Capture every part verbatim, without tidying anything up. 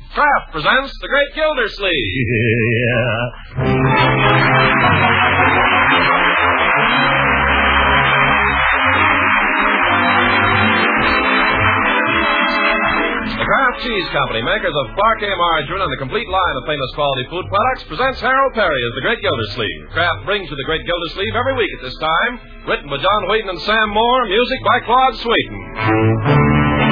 Kraft presents The Great Gildersleeve. Yeah. The Kraft Cheese Company, makers of Parquet margarine and the complete line of famous quality food products, presents Harold Perry as The Great Gildersleeve. Kraft brings you The Great Gildersleeve every week at this time. Written by John Wheaton and Sam Moore, music by Claude Sweeten.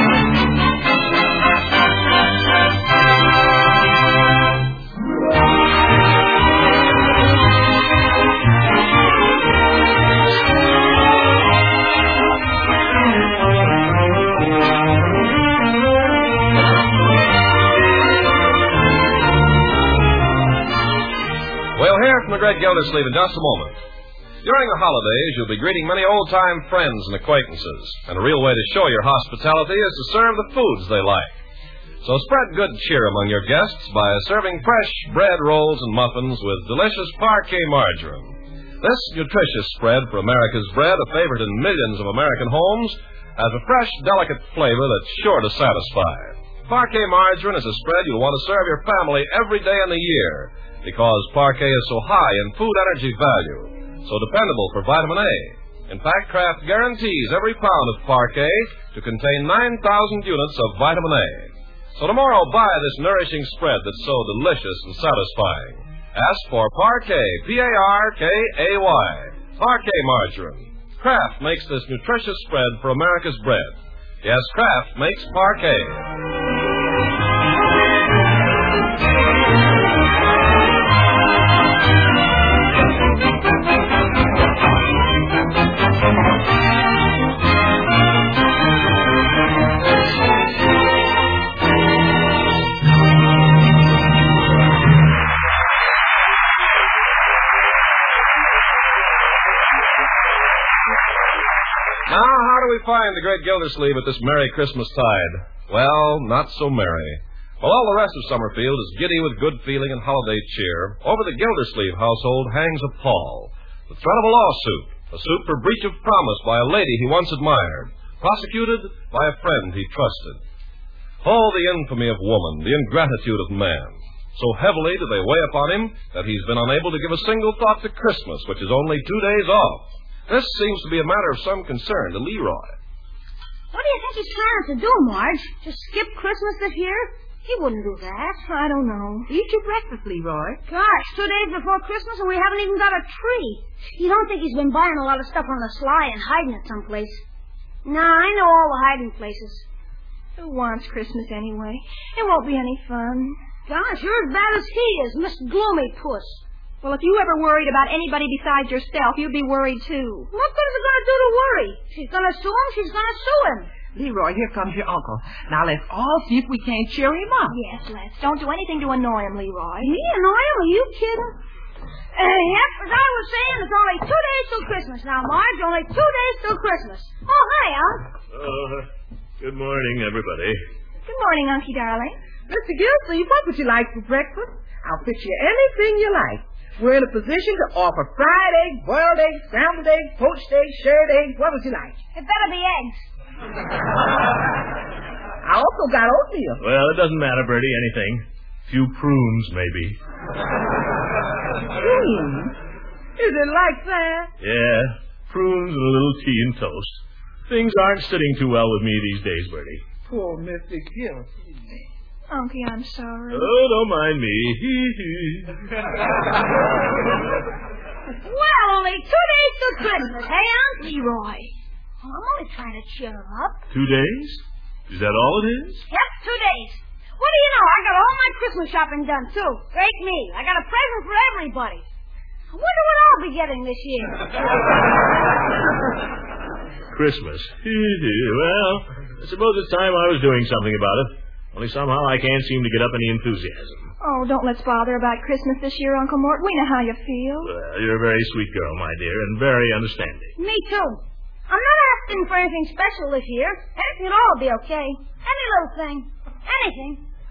We'll hear from the Great Gildersleeve in just a moment. During the holidays, you'll be greeting many old-time friends and acquaintances, and a real way to show your hospitality is to serve the foods they like. So spread good cheer among your guests by serving fresh bread rolls and muffins with delicious Parquet margarine. This nutritious spread for America's bread, a favorite in millions of American homes, has a fresh, delicate flavor that's sure to satisfy. Parquet margarine is a spread you'll want to serve your family every day in the year, because Parquet is so high in food energy value, so dependable for vitamin A. In fact, Kraft guarantees every pound of Parquet to contain nine thousand units of vitamin A. So tomorrow, buy this nourishing spread that's so delicious and satisfying. Ask for Parquet, P A R K A Y, Parquet margarine. Kraft makes this nutritious spread for America's bread. Yes, Kraft makes Parquet. Now, how do we find the Great Gildersleeve at this Merry Christmas tide? Well, not so merry. While all the rest of Summerfield is giddy with good feeling and holiday cheer, over the Gildersleeve household hangs a pall, the threat of a lawsuit, a suit for breach of promise by a lady he once admired, prosecuted by a friend he trusted. Oh, the infamy of woman, the ingratitude of man. So heavily do they weigh upon him that he's been unable to give a single thought to Christmas, which is only two days off. This seems to be a matter of some concern to Leroy. What do you think he's trying to do, Marge? Just skip Christmas this year? He wouldn't do that. I don't know. Eat your breakfast, Leroy. Gosh, two days before Christmas and we haven't even got a tree. You don't think he's been buying a lot of stuff on the sly and hiding it someplace? Nah, I know all the hiding places. Who wants Christmas anyway? It won't be any fun. Gosh, you're as bad as he is, Miss Gloomy Puss. Well, if you ever worried about anybody besides yourself, you'd be worried, too. What good is it going to do to worry? She's going to sue him, she's going to sue him. Leroy, here comes your uncle. Now, let's all see if we can't cheer him up. Yes, let's. Don't do anything to annoy him, Leroy. Me annoy him? Are you kidding? Uh, yep, as I was saying, it's only two days till Christmas now, Marge. Only two days till Christmas. Oh, hi, Unc. Uh, good morning, everybody. Good morning, Unky darling. Mister Gildersleeve, what would you like for breakfast? I'll fix you anything you like. We're in a position to offer fried eggs, boiled eggs, scrambled eggs, poached eggs, shirred eggs. What would you like? It better be eggs. I also got oatmeal. Well, it doesn't matter, Bertie, anything. Few prunes, maybe. Prunes? Is it like that? Yeah, prunes and a little tea and toast. Things aren't sitting too well with me these days, Bertie. Poor Mister Gildersleeve. Unky, I'm sorry. Oh, don't mind me. Well, only two days till Christmas, hey, Unc? Leroy. I'm only trying to cheer him up. Two days? Is that all it is? Yep, two days. What do you know? I got all my Christmas shopping done, too. Great me. I got a present for everybody. I wonder what I'll be getting this year. Christmas. Well, I suppose it's time I was doing something about it. Only somehow I can't seem to get up any enthusiasm. Oh, don't let's bother about Christmas this year, Uncle Mort. We know how you feel. Well, you're a very sweet girl, my dear, and very understanding. Me, too. I'm not asking for anything special this year. Anything at all will be okay. Any little thing. Anything.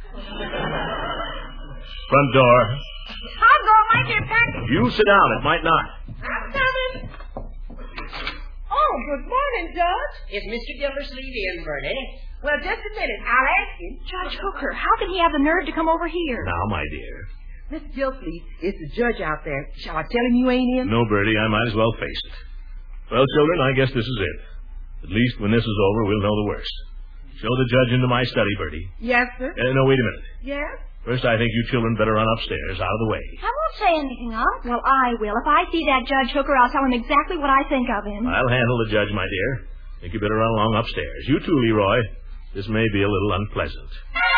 Front door. I'll go. It might be a package. You sit down. It might not. I'm coming. Oh, good morning, Judge. Is Mister Gildersleeve in, Bertie? Well, just a minute. I'll ask him. Judge Hooker, how can he have the nerve to come over here? Now, my dear. Mister Gilsleeve, it's the judge out there. Shall I tell him you ain't in? No, Bertie, I might as well face it. Well, children, I guess this is it. At least when this is over, we'll know the worst. Show the judge into my study, Bertie. Yes, sir. Uh, no, wait a minute. Yes? First, I think you children better run upstairs, out of the way. I won't say anything, Unc. Well, I will. If I see that Judge Hooker, I'll tell him exactly what I think of him. I'll handle the judge, my dear. Think you better run along upstairs. You too, Leroy. This may be a little unpleasant.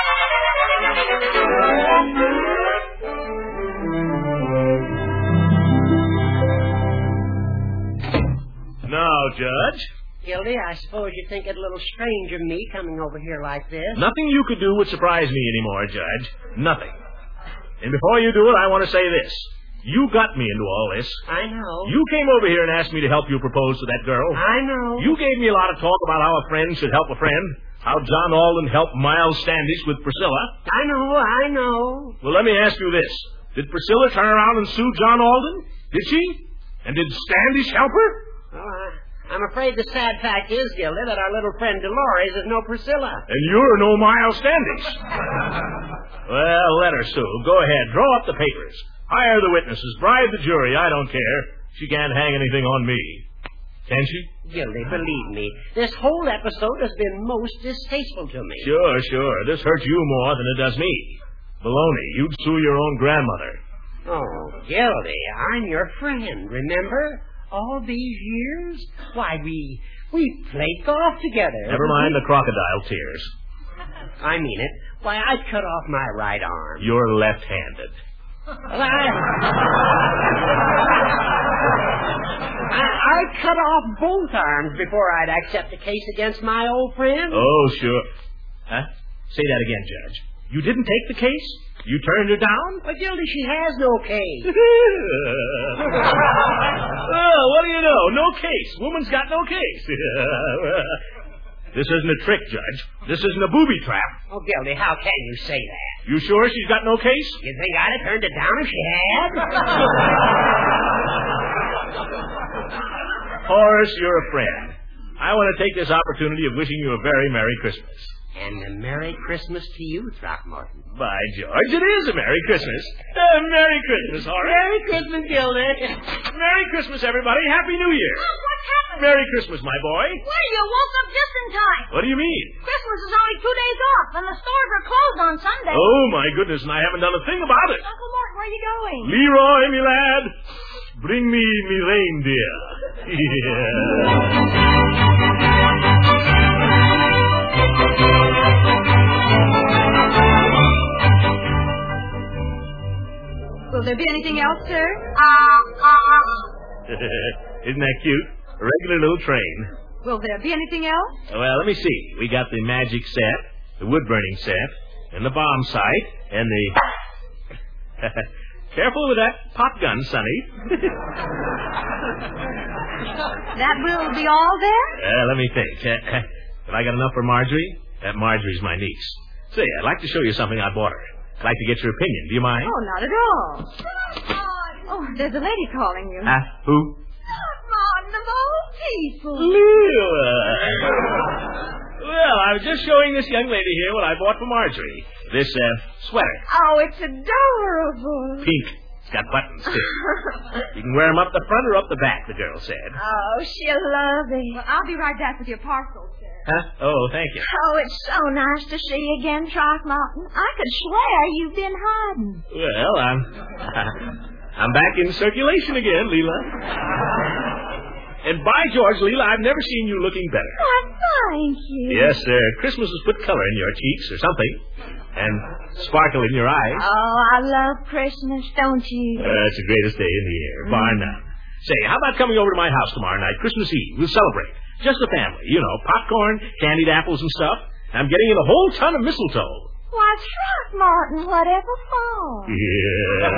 Now, Judge. Gildy, I suppose you think it a little strange of me coming over here like this. Nothing you could do would surprise me anymore, Judge. Nothing. And before you do it, I want to say this. You got me into all this. I know. You came over here and asked me to help you propose to that girl. I know. You gave me a lot of talk about how a friend should help a friend. How John Alden helped Miles Standish with Priscilla. I know, I know. Well, let me ask you this. Did Priscilla turn around and sue John Alden? Did she? And did Standish help her? Well, I... I'm afraid the sad fact is, Gilda, that our little friend Dolores is no Priscilla. And you're no Miles Standish. Well, let her sue. Go ahead. Draw up the papers. Hire the witnesses. Bribe the jury. I don't care. She can't hang anything on me. Can she? Gildy, believe me, this whole episode has been most distasteful to me. Sure, sure. This hurts you more than it does me. Baloney, you'd sue your own grandmother. Oh, Gildy, I'm your friend, remember? All these years? Why, we we played golf together. Never mind the crocodile tears. I mean it. Why, I cut off my right arm. You're left-handed. Well, I, I, I cut off both arms before I'd accept a case against my old friend. Oh, sure. Huh? Say that again, Judge. You didn't take the case? You turned her down? Well, Gildy, she has no case. Oh, what do you know? No case. Woman's got no case. This isn't a trick, Judge. This isn't a booby trap. Oh, Gildy, how can you say that? You sure she's got no case? You think I'd have turned it down if she had? Horace, you're a friend. I want to take this opportunity of wishing you a very Merry Christmas. And a Merry Christmas to you, Throckmorton. By George, it is a Merry Christmas. Uh, Merry Christmas, Horace. Merry Christmas, Gildy. Merry Christmas, everybody. Happy New Year. Oh, what's happened? Merry Christmas, my boy. Well, you woke up just in time. What do you mean? Christmas is only two days off, and the stores are closed on Sunday. Oh, my goodness, and I haven't done a thing about it. Uncle Mort, where are you going? Leroy, me lad, bring me me reindeer. Yeah. Will there be anything else, sir? Isn't that cute? A regular little train. Will there be anything else? Well, let me see. We got the magic set, the wood-burning set, and the bomb sight, and the... Careful with that pop gun, Sonny. That will be all there? Uh, let me think. Uh, have I got enough for Marjorie? That Marjorie's my niece. Say, I'd like to show you something I bought her. I'd like to get your opinion. Do you mind? Oh, not at all. Oh, there's a lady calling you. Huh? Who? Martin, of all people. Leela. Well, I was just showing this young lady here what I bought for Marjorie. This, uh, sweater. Oh, it's adorable. Pink. It's got buttons, too. You can wear them up the front or up the back, the girl said. Oh, she'll love it. Well, I'll be right back with your parcel, sir. Huh? Oh, thank you. Oh, it's so nice to see you again, Throckmorton. I could swear you've been hiding. Well, I'm... I'm back in circulation again, Leela. And by George, Leela, I've never seen you looking better. Why, thank you. Yes, sir. Christmas has put color in your cheeks or something. And sparkle in your eyes. Oh, I love Christmas, don't you? Uh, it's the greatest day in the year, mm. bar none. Say, how about coming over to my house tomorrow night, Christmas Eve? We'll celebrate. Just the family. You know, popcorn, candied apples and stuff. I'm getting in a whole ton of mistletoe. Why, Throckmorton, whatever for? Yeah.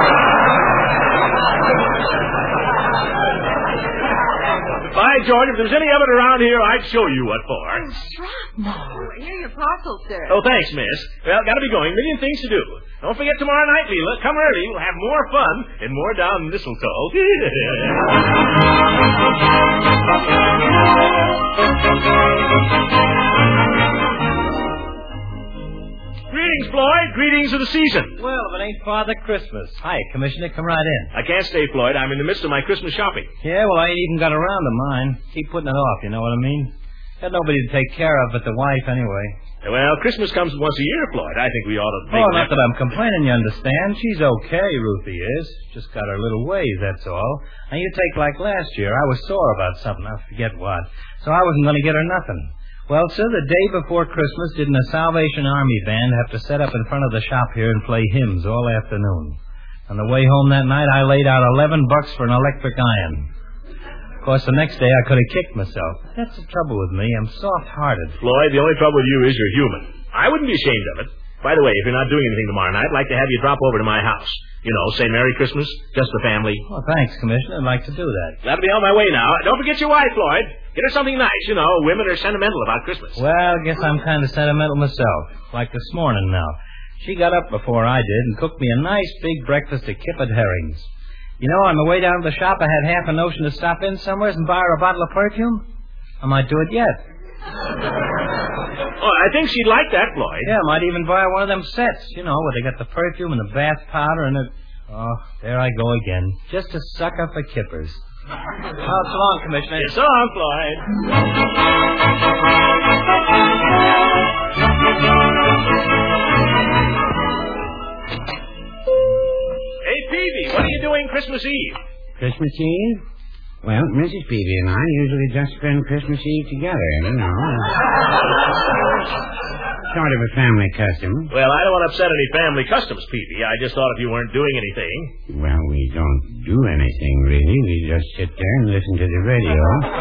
By George, if there's any of it around here, I'd show you what for. Oh, Throckmorton. Here's your parcel, sir. Oh, thanks, miss. Well, gotta be going. Million things to do. Don't forget tomorrow night, Leela. Come early. We'll have more fun and more down mistletoe. Greetings, Floyd. Greetings of the season. Well, if it ain't Father Christmas. Hi, Commissioner. Come right in. I can't stay, Floyd. I'm in the midst of my Christmas shopping. Yeah, well, I ain't even got around to mine. Keep putting it off, you know what I mean? Got nobody to take care of but the wife, anyway. Well, Christmas comes once a year, Floyd. I think we ought to make... Oh, not that I'm complaining, you understand. She's okay, Ruthie is. Just got her little ways, that's all. And you take like last year. I was sore about something. I forget what. So I wasn't going to get her nothing. Well, sir, the day before Christmas, didn't a Salvation Army band have to set up in front of the shop here and play hymns all afternoon? On the way home that night, I laid out eleven bucks for an electric iron. Of course, the next day I could have kicked myself. That's the trouble with me. I'm soft-hearted. Floyd, the only trouble with you is you're human. I wouldn't be ashamed of it. By the way, if you're not doing anything tomorrow night, I'd like to have you drop over to my house. You know, say Merry Christmas, just the family. Oh, thanks, Commissioner. I'd like to do that. Glad to be on my way now. Don't forget your wife, Floyd. Get her something nice. You know, women are sentimental about Christmas. Well, I guess I'm kind of sentimental myself. Like this morning now. She got up before I did and cooked me a nice big breakfast of kippered herrings. You know, on the way down to the shop, I had half a notion to stop in somewhere and buy her a bottle of perfume. I might do it yet. Oh, I think she'd like that, Floyd. Yeah, I might even buy one of them sets, you know, where they got the perfume and the bath powder and the... Oh, there I go again. Just a sucker for kippers. Oh, so long, Commissioner. Yeah, so long, Floyd. Hey, Peavy, what are you doing Christmas Eve? Christmas Eve? Well, Missus Peavy and I usually just spend Christmas Eve together, you know. Sort of a family custom. Well, I don't want to upset any family customs, Peavy. I just thought if you weren't doing anything... Well, we don't do anything, really. We just sit there and listen to the radio.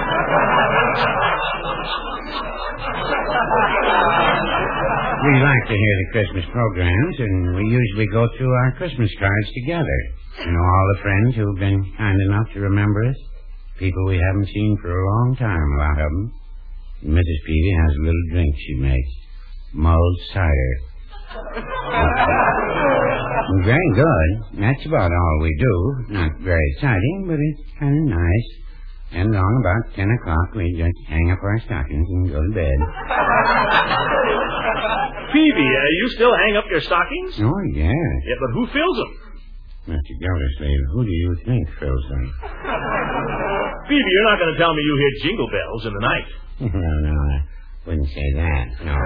We like to hear the Christmas programs, and we usually go through our Christmas cards together. You know, all the friends who've been kind enough to remember us. People we haven't seen for a long time, a lot of them. Missus Peavy has a little drink she makes. Mulled cider. Very good. That's about all we do. Not very exciting, but it's kind of nice. And along about ten o'clock, we just hang up our stockings and go to bed. Peavy, uh, you still hang up your stockings? Oh, yeah. Yeah, but who fills them? Mister Gildersleeve, who do you think fills them? Peavy, you're not going to tell me you hear jingle bells in the night. No, no, I wouldn't say that, no.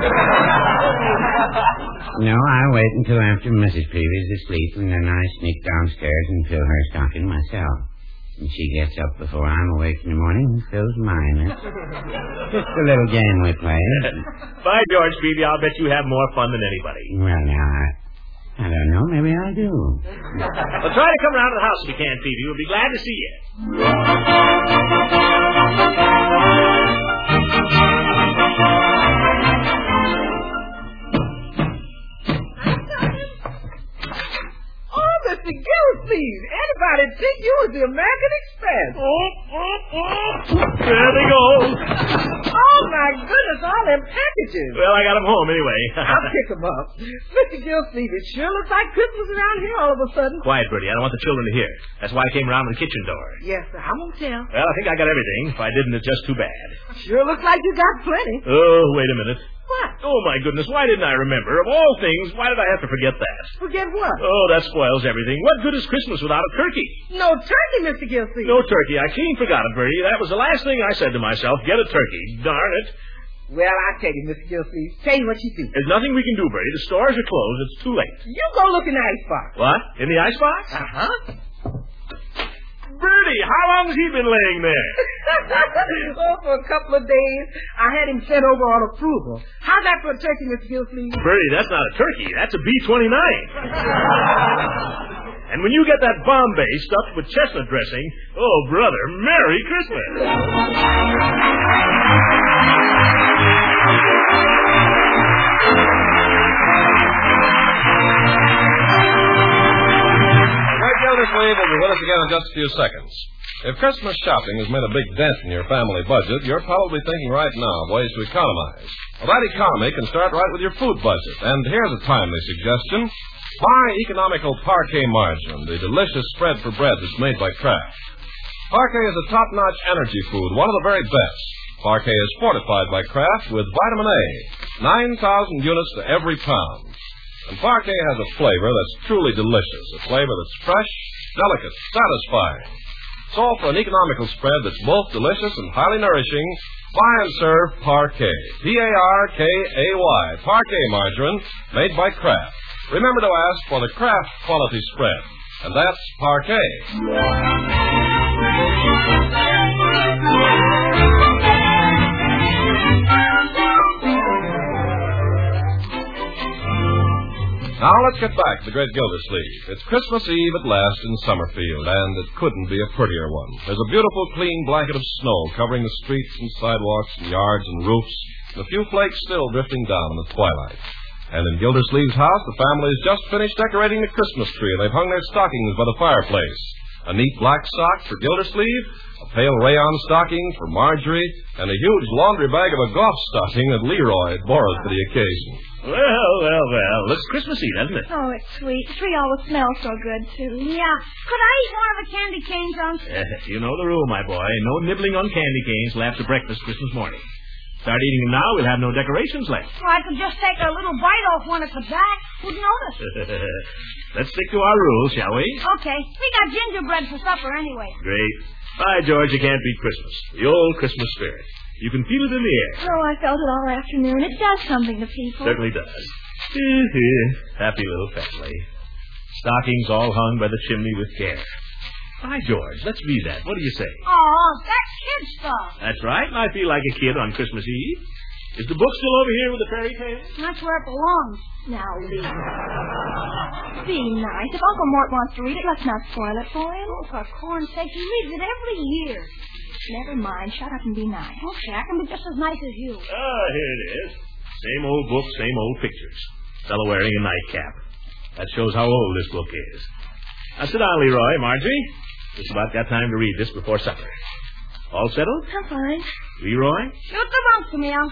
No, I wait until after Missus Peavy's asleep, and then I sneak downstairs and fill her stocking myself. And she gets up before I'm awake in the morning and fills mine. It's just a little game we play. By George, Peavy, I'll bet you have more fun than anybody. Well, now, I... I don't know. Maybe I do. Well, try to come around to the house if you can, Peavy. We'll be glad to see you. Oh, Mister Gildersleeve, anybody think you was the American Express? Oh, oh, oh. There they go. Oh, my goodness, all them packages. Well, I got them home anyway. I'll pick them up. Mister Gildersleeve, it sure looks like Christmas around here all of a sudden. Quiet, Bertie. I don't want the children to hear. That's why I came around the kitchen door. Yes, sir. I won't tell. Well, I think I got everything. If I didn't, it's just too bad. Sure looks like you got plenty. Oh, wait a minute. What? Oh, my goodness. Why didn't I remember? Of all things, why did I have to forget that? Forget what? Oh, that spoils everything. What good is Christmas without a turkey? No turkey, Mister Gildersleeve. No turkey. I clean forgot it, Bertie. That was the last thing I said to myself. Get a turkey. Darn it. Well, I tell you, Mister Gildersleeve, tell you what you do. There's nothing we can do, Bertie. The stores are closed. It's too late. You go look in the icebox. What? In the icebox? Uh-huh. Bertie, how long has he been laying there? Oh, for a couple of days. I had him sent over on approval. How's that for a turkey, Mister Gildersleeve? Bertie, that's not a turkey. That's a B twenty-nine. And when you get that Bombay stuffed with chestnut dressing, oh, brother, Merry Christmas. Gildersleeve will be with us again in just a few seconds. If Christmas shopping has made a big dent in your family budget, you're probably thinking right now of ways to economize. Well, that economy can start right with your food budget. And here's a timely suggestion. Buy economical Parquet margarine, the delicious spread for bread that's made by Kraft. Parquet is a top-notch energy food, one of the very best. Parquet is fortified by Kraft with vitamin A, nine thousand units to every pound. And Parquet has a flavor that's truly delicious, a flavor that's fresh, delicate, satisfying. So for an economical spread that's both delicious and highly nourishing, buy and serve Parquet. P A R K A Y. Parquet margarine made by Kraft. Remember to ask for the Kraft quality spread. And that's Parquet. Now let's get back to the Great Gildersleeve. It's Christmas Eve at last in Summerfield, and it couldn't be a prettier one. There's a beautiful, clean blanket of snow covering the streets and sidewalks and yards and roofs, and a few flakes still drifting down in the twilight. And in Gildersleeve's house, the family has just finished decorating the Christmas tree, and they've hung their stockings by the fireplace. A neat black sock for Gildersleeve, a pale rayon stocking for Marjorie, and a huge laundry bag of a golf stocking that Leroy had borrowed for the occasion. Well, well, well. It's Christmas Eve, isn't it? Oh, it's sweet. The tree always smells so good, too. Yeah. Could I eat one of the candy canes, Unc? Uh, you know the rule, my boy. No nibbling on candy canes till after breakfast Christmas morning. Start eating them now, we'll have no decorations left. Well, I could just take a little bite off one at the back. Who'd notice? Let's stick to our rules, shall we? Okay. We got gingerbread for supper anyway. Great. By George, you can't beat Christmas. The old Christmas spirit. You can feel it in the air. Oh, I felt it all afternoon. It does something to people. Certainly does. Happy little family. Stockings all hung by the chimney with care. By George, let's read that. What do you say? Oh, that's kid stuff. That's right. I feel like a kid on Christmas Eve. Is the book still over here with the fairy tale? That's where it belongs. Now, Lee. Be nice. If Uncle Mort wants to read it, let's not spoil it for him. Oh, for corn's sake, he reads it every year. Never mind. Shut up and be nice. Okay, I can be just as nice as you. Ah, here it is. Same old book, same old pictures. Fellow wearing a nightcap. That shows how old this book is. Now sit down, Leroy, Marjorie. Just about got time to read this before supper. All settled? I'm fine. Leroy? Shoot the bumps to me, Unc.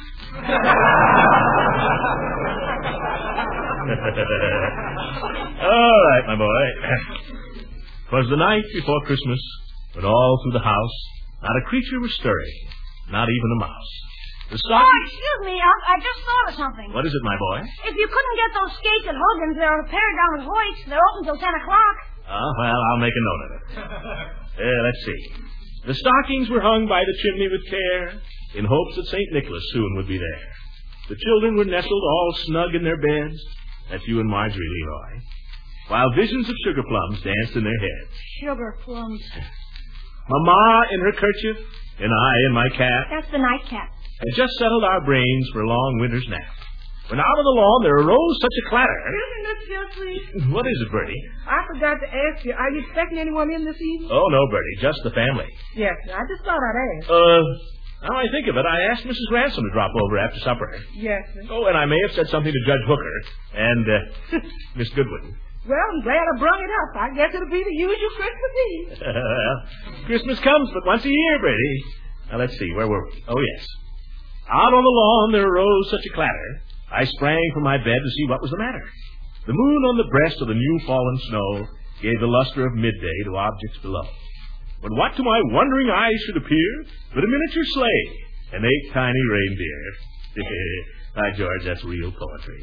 All right, my boy. 'Twas the night before Christmas, when all through the house not a creature was stirring, not even a mouse. The stock... Oh, excuse me, Unc. I just thought of something. What is it, my boy? If you couldn't get those skates at Hogan's, they're repaired down at Hoyt's. They're open till ten o'clock. Oh, well, I'll make a note of it. Uh, let's see. The stockings were hung by the chimney with care, in hopes that Saint Nicholas soon would be there. The children were nestled all snug in their beds. That's you and Marjorie, Leroy. While visions of sugar plums danced in their heads. Sugar plums. Mama in her kerchief, and I in my cap, That's the nightcap. had just settled our brains for a long winter's nap. When out on the lawn there arose such a clatter. Isn't this just sweet? What is it, Bertie? I forgot to ask you, are you expecting anyone in this evening? Oh, no, Bertie, just the family. Yes, I just thought I'd ask. Uh, now I think of it, I asked Missus Ransom to drop over after supper. Yes, sir. Oh, and I may have said something to Judge Hooker and uh, Miss Goodwin. Well, I'm glad I brung it up. I guess it'll be the usual Christmas Eve. Well, Christmas comes but once a year, Bertie. Now, let's see, where were we? Oh, yes. Out on the lawn there arose such a clatter, I sprang from my bed to see what was the matter. The moon on the breast of the new fallen snow gave the luster of midday to objects below. But what to my wondering eyes should appear but a miniature sleigh and eight tiny reindeer. By George, that's real poetry.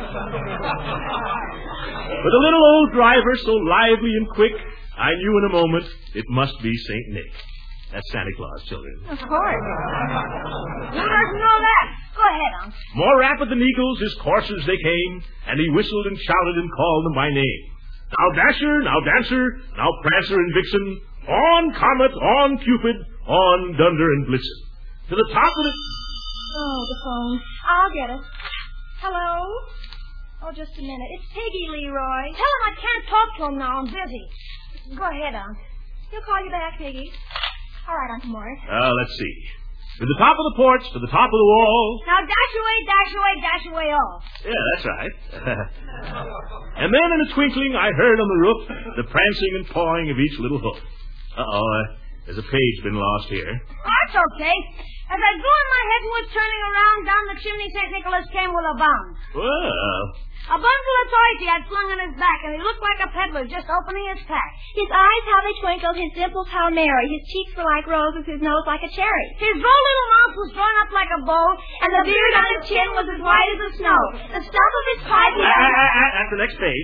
With a little old driver so lively and quick, I knew in a moment it must be Saint Nick. That's Santa Claus, children. Of course. Who doesn't know that? Go ahead, Unc. More rapid than eagles, his coursers they came, and he whistled and shouted and called them by name. Now Dasher, now Dancer, now Prancer and Vixen, on Comet, on Cupid, on Dunder and Blitzen. To the top of the... Oh, the phone. I'll get it. Hello? Oh, just a minute. It's Piggy, Leroy. Tell him I can't talk to him now. I'm busy. Go ahead, Unc. He'll call you back, Piggy. All right, Uncle Morris. Uh, let's see. To the top of the porch, to the top of the wall. Now dash away, dash away, dash away all. Yeah, that's right. And then in a twinkling, I heard on the roof the prancing and pawing of each little hoof. Uh-oh, uh, there's a page been lost here. That's okay. As I drew in my head and was turning around, down the chimney Saint Nicholas came with a bound. Well... A bundle of toys he had flung on his back, and he looked like a peddler just opening his pack. His eyes, how they twinkled, his dimples, how merry. His cheeks were like roses, his nose like a cherry. His droll little mouth was drawn up like a bow, And the beard on his chin was as white as the snow. The stump of his pipe he Ah, had... ah, ah, That's the next page.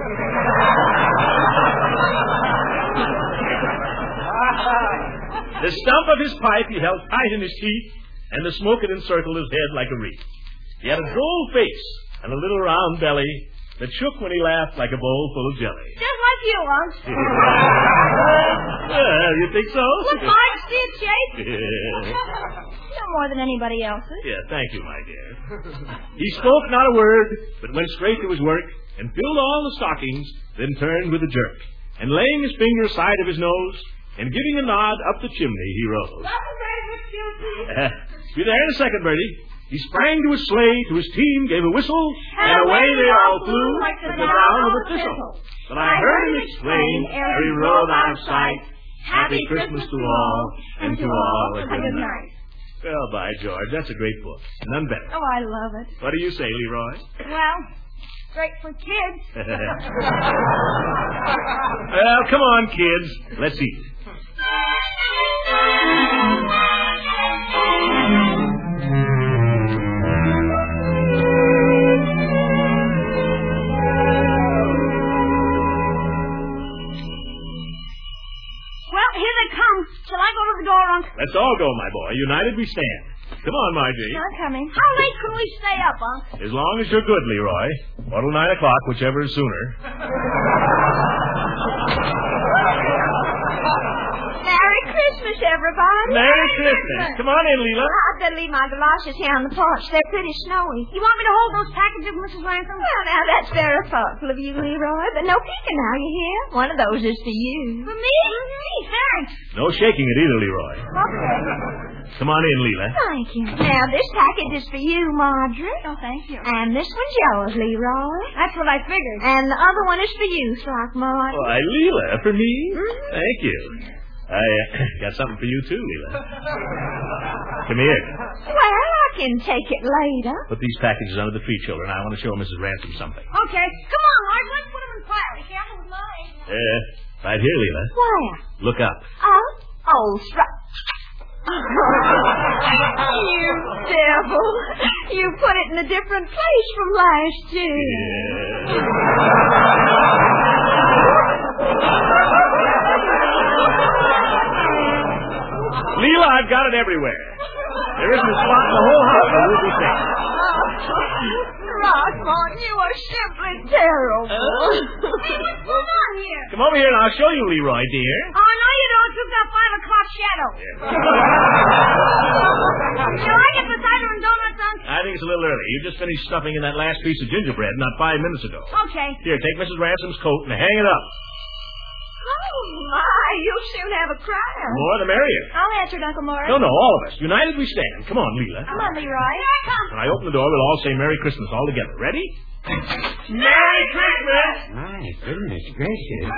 The stump of his pipe he held tight in his teeth, and the smoke had encircled his head like a wreath. He had a droll face and a little round belly that shook when he laughed like a bowl full of jelly. just like you, Unc. Well, you think so? With Mike's teeth shape. Yeah. No more than anybody else's. Yeah, thank you, my dear. He spoke not a word, but went straight to his work and filled all the stockings, then turned with a jerk. And laying his finger aside of his nose and giving a nod up the chimney, he rose. Uh, be there in a second, Bertie. He sprang to his sleigh, to his team, gave a whistle, and, and away they all flew like the down of a thistle. But I heard him exclaim, ere he rode out of sight, Happy Christmas to all, and to all a good night. Well, by George, that's a great book. None better. Oh, I love it. What do you say, Leroy? Well, great for kids. Well, come on, kids. Let's eat. Well, here they come. Shall I go to the door, Unc? Let's all go, my boy. United we stand. Come on, Margie. I'm coming. How late can we stay up, Unc? As long as you're good, Leroy. Or till nine o'clock, whichever is sooner. Merry Christmas, everybody. Merry Christmas. Come on in, Leela. I'd better leave my galoshes here on the porch. They're pretty snowy. You want me to hold those packages, Missus Ransom? Well, now, that's very thoughtful of you, Leroy. But no peeking now, you hear? One of those is for you. For me? Hey, thanks. No shaking it either, Leroy. Okay. Come on in, Leela. Thank you. Now, this package is for you, Marjorie. Oh, thank you. And this one's yours, Leroy. That's what I figured. And the other one is for you, Throckmorton. Why, Leela, for me? Mm-hmm. Thank you. I uh, got something for you, too, Leela. Come here. Well, I can take it later. Put these packages under the tree, children. I want to show Missus Ransom something. Okay. Come on, Marge. Let's put them in piles. Be careful with mine. Uh, right here, Leela. Where? Look up. Oh? Oh, Struck. You devil. You put it in a different place from last year. Yeah. Leela, I've got it everywhere. There isn't a spot in the whole house that will be safe. Throckmorton, you are simply terrible. What's going on here? Come over here and I'll show you, Leroy, dear. Oh, no, you don't. You've got five o'clock shadow. Shall I get the cider and donuts, Unc? I think it's a little early. You just finished stuffing in that last piece of gingerbread not five minutes ago. Okay. Here, take Missus Ransom's coat and hang it up. Oh, my, you'll soon have a crowd. The more the merrier. I'll answer it, Uncle Morris. No, no, all of us. United we stand. Come on, Leela. Come on, Leroy. Here I come. When I open the door, we'll all say Merry Christmas all together. Ready? Merry Christmas! My goodness gracious.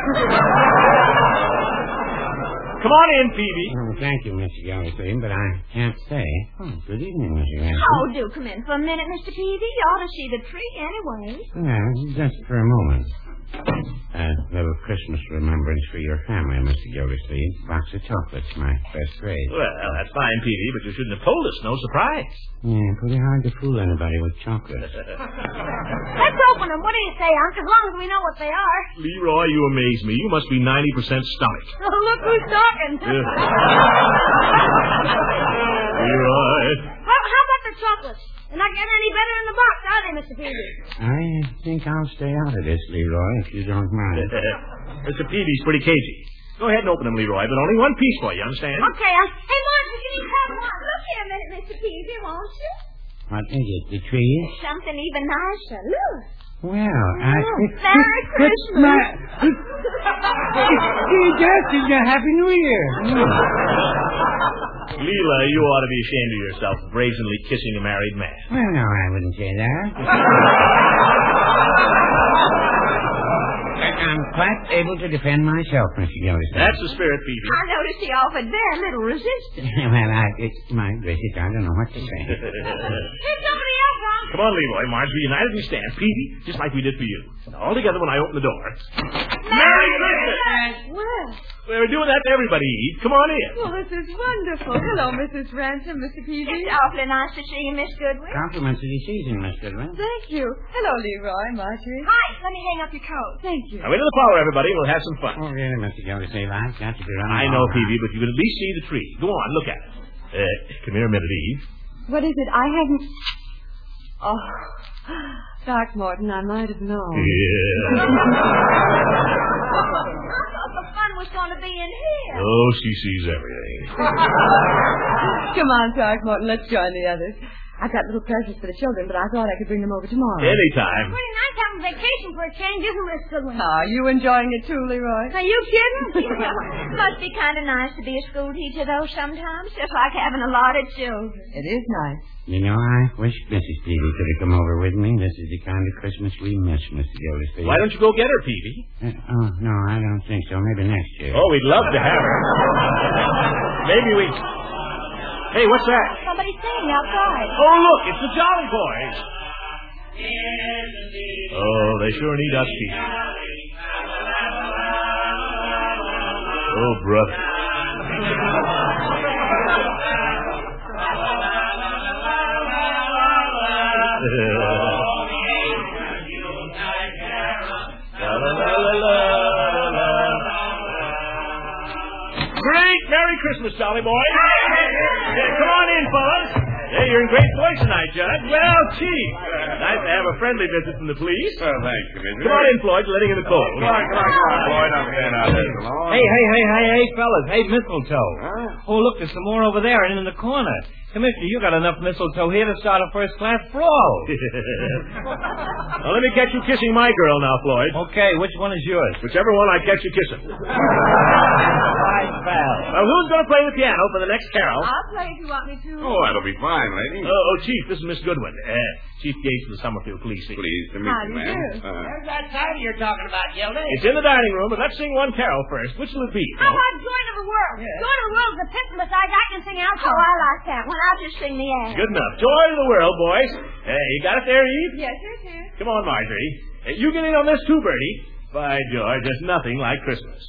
Come on in, Phoebe. Oh, thank you, Mister Gildersleeve, but I can't stay. Oh, good evening, Mister Ransom. Oh, do come in for a minute, Mister Peavy. You ought to see the tree anyway. Well, just for a moment. A little Christmas remembrance for your family, Mister Gildersleeve. Box of chocolates, my best grade. Well, that's fine, Peavy, but you shouldn't have told us. No surprise. Yeah, pretty hard to fool anybody with chocolates. Let's open them. What do you say, Unc? As long as we know what they are. Leroy, you amaze me. You must be ninety percent stomach. Oh, look who's talking. Leroy. Well, how about the chocolates? They're not getting any better in the box, are they, Mister Peavy? I think I'll stay out of this, Leroy, if you don't mind. Mister Peavy's pretty cagey. Go ahead and open them, Leroy, but only one piece for you, understand? Okay, Unc. Hey, Marge, we can each have one. Look here a minute, Mister Peavy, won't you? What is it, the trees? Something even nicer. Look. Well, I... Merry Christmas. My... Gee, just is a Happy New Year. Leela, you ought to be ashamed of yourself, brazenly kissing a married man. Well, no, I wouldn't say that. I'm quite able to defend myself, Mister Gildersleeve. That's the spirit, Peavy. I noticed he offered very little resistance. Well, I, it's my gracious, I don't know what to say. There's somebody else, Unc. Come on, Leroy. Marjorie, united we stand. Peavy, just like we did for you. All together when I open the door. Merry Christmas! Well, We were doing that to everybody, Eve. Come on in. well, this is wonderful. Hello, Missus Ransom, Mister Peavy. It's awfully nice to see you, Miss Goodwin. Compliments of the season, Miss Goodwin. Thank you. Hello, Leroy, Marjorie. Hi, let me hang up your coat. Thank you. Now, into the parlor, everybody. We'll have some fun. Oh, really, Mister Gildersleeve, I've got to be running. I know, along. Peavy, but you can at least see the tree. Go on, look at it. Uh, come here a minute, Eve. What is it? I haven't... Oh, Throckmorton, I might have known. Yeah. I thought the fun was going to be in here. Oh, she sees everything. Come on, Throckmorton, let's join the others. I've got little presents for the children, but I thought I could bring them over tomorrow. Anytime. Pretty nice having vacation for a change, isn't it, Miss Goodwin? Are you enjoying it too, Leroy? Are you kidding? Must be kind of nice to be a school teacher, though, sometimes. Just like having a lot of children. It is nice. You know, I wish Missus Peavy could have come over with me. This is the kind of Christmas we miss, Mister Gildersleeve. Why don't you go get her, Peavy? Uh, oh, no, I don't think so. Maybe next year. Oh, we'd love to have her. Maybe we... Hey, what's that? Somebody's singing outside. Oh, look, it's the Jolly Boys. Oh, they sure need us, Peavy. Oh, brother. Great Merry Christmas, Jolly Boy. Yeah, come on in, fellas. Hey, you're in great voice tonight, Judge. Well, Chief. Nice to have a friendly visit from the police. Well, thanks, Commissioner. Come on in, Floyd. Letting in the cold. Come on, come on, come on, Floyd. I'm staying out there so long. Hey, hey, hey, hey, hey, fellas. Hey, mistletoe. Huh? Oh, look, there's some more over there and in the corner. Commissioner, you got enough mistletoe here to start a first-class brawl. Well, let me catch you kissing my girl now, Floyd. Okay, which one is yours? Whichever one I catch you kissing. Nice, pal. Now, who's going to play the piano for the next carol? I'll play if you want me to. Oh, that'll be fine, lady. Oh, oh, Chief, this is Miss Goodwin. Uh, Chief Gates of the Summerfield Police. Pleased to meet How you, do you ma'am. do? Uh, Where's that title you're talking about, Gildy? It's in the dining room, but let's sing one carol first. Which will it be? How about Joy to the World? Yeah. Joy to the World's a pimp besides I can sing alto. Oh, I like that one. I'll just sing the air. Good enough. Joy to the world, boys. Hey, you got it there, Eve? Yes, yes, yes. Come on, Marjorie. Hey, you get in on this too, Bertie. By George, there's nothing like Christmas.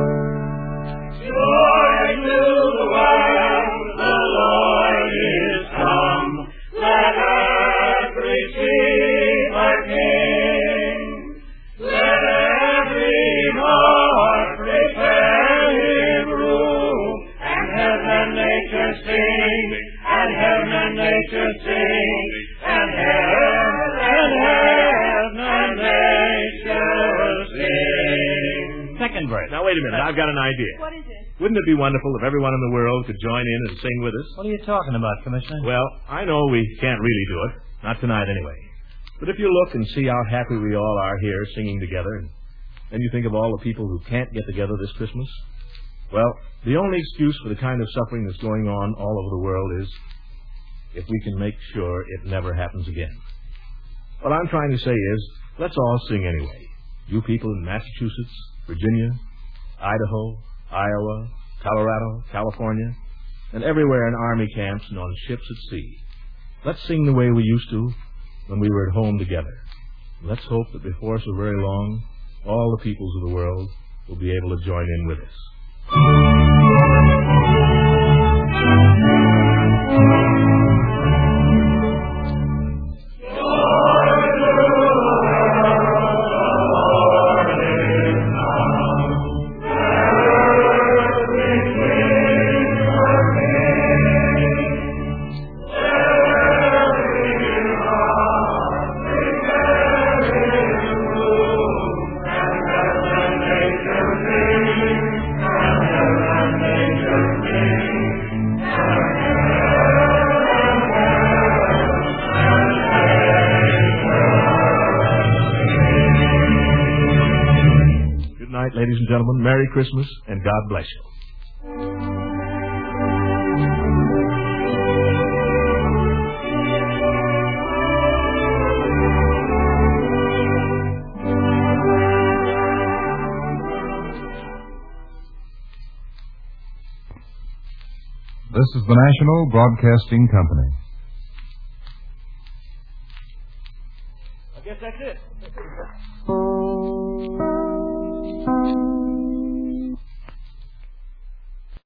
Joy to the world, the Lord is come. Let earth receive a King. Let every heart prepare him room. And heaven and nature sing. And heaven and nature sing. And heaven and heaven and nature sing. Second verse. Now, wait a minute. I've got an idea. What is it? Wouldn't it be wonderful if everyone in the world could join in and sing with us? What are you talking about, Commissioner? Well, I know we can't really do it. Not tonight, anyway. But if you look and see how happy we all are here singing together, and then you think of all the people who can't get together this Christmas, well, the only excuse for the kind of suffering that's going on all over the world is if we can make sure it never happens again. What I'm trying to say is, let's all sing anyway. You people in Massachusetts, Virginia, Idaho, Iowa, Colorado, California, and everywhere in army camps and on ships at sea. Let's sing the way we used to when we were at home together. Let's hope that before so very long, all the peoples of the world will be able to join in with us. Ladies and gentlemen, Merry Christmas and God bless you. This is the National Broadcasting Company. I guess that's it.